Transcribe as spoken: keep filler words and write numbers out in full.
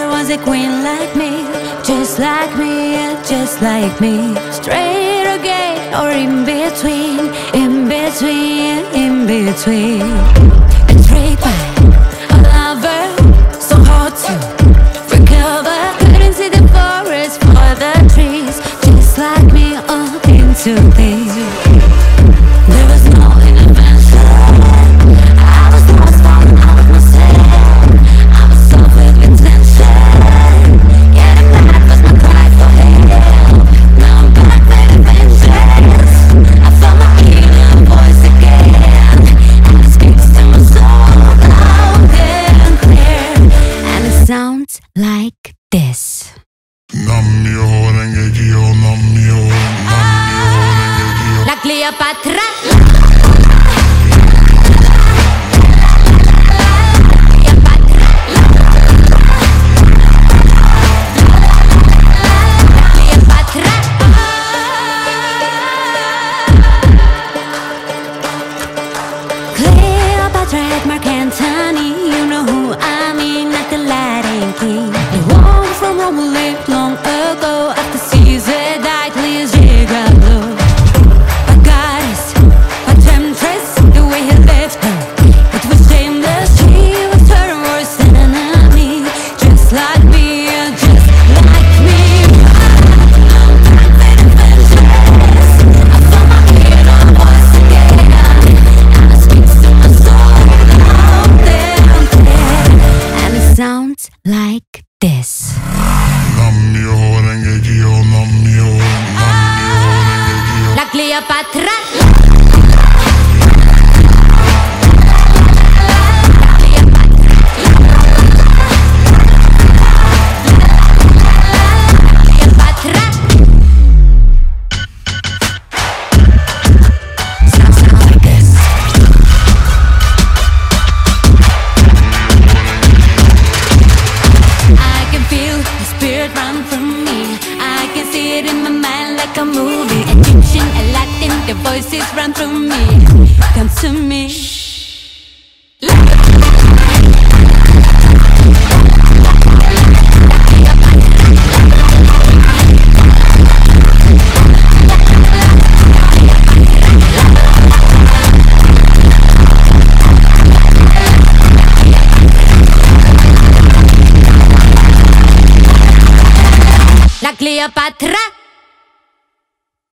there was a queen like me, just like me, yeah, just like me. Straight or gay or in between, in between, in between. Betrayed by a lover, so hard to recover. Couldn't see the forest for the trees, just like me, all into these. There was no intervention. I was lost, falling out of myself. I was suffered with tension. Getting mad was my cry for help. Now I'm back with a vengeance. I found my inner voice again, and it speaks to my soul loud and clear, and it sounds like this. Namyo Renge-kyo, Namyo, Namyo Renge-kyo. La Cleopatra. Cleopatra at Mark Antony, you know who I mean, not the Latin king. The one from Rome who lived long ago, after Caesar died, please grab low. A goddess, a temptress, the way he left her, it was shameless. She was her worst enemy, just like me, just like me. I'm back with a vengeance. I found my inner voice again, and it speaks to my soul loud and clear, and it sounds like this. Namyo Renge-kyo, Namyo, Namyo Renge-kyo. La Cleopatra. Run from me, I can see it in my mind like a movie. Egyptian and Latin, the voices run through me. Come to me. La Cleopatra.